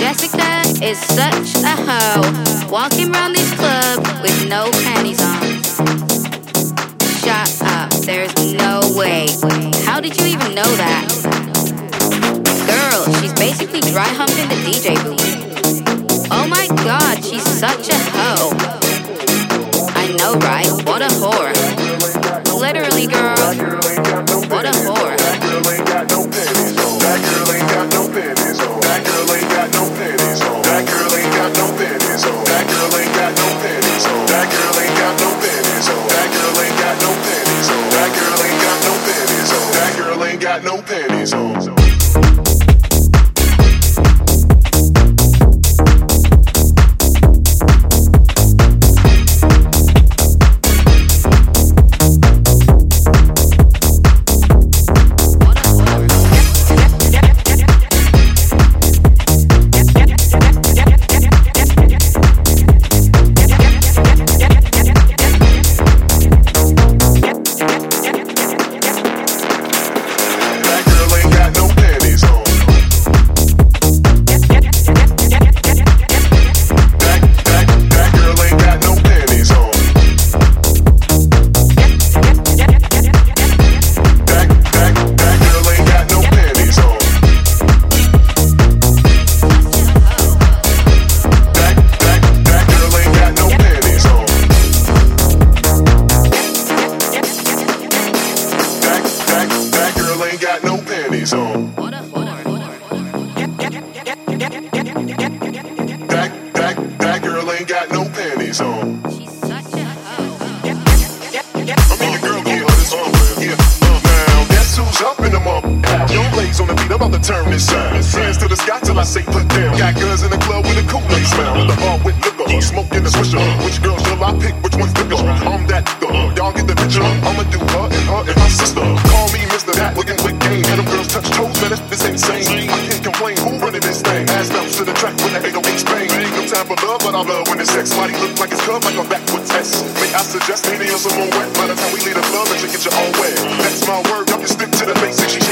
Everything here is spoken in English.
Jessica is such a hoe, walking around this club with no panties on. Shut up, there's no way. How did you even know that? Girl, she's basically dry humping the DJ booth. Oh my god, she's such a hoe. I know, right? What a whore. Literally, girl. What a whore. That girl ain't got no panties on. That girl ain't got no panties on. That girl ain't got no panties on. That girl ain't got no panties on. That girl ain't got no panties on. That girl ain't got no panties on. That girl ain't got no panties on. That girl ain't got no panties on. That girl ain't got no panties on. Suggest maybe you're some more wet. By the time we leave the club, let you get your own way. That's my word, y'all can stick to the basics.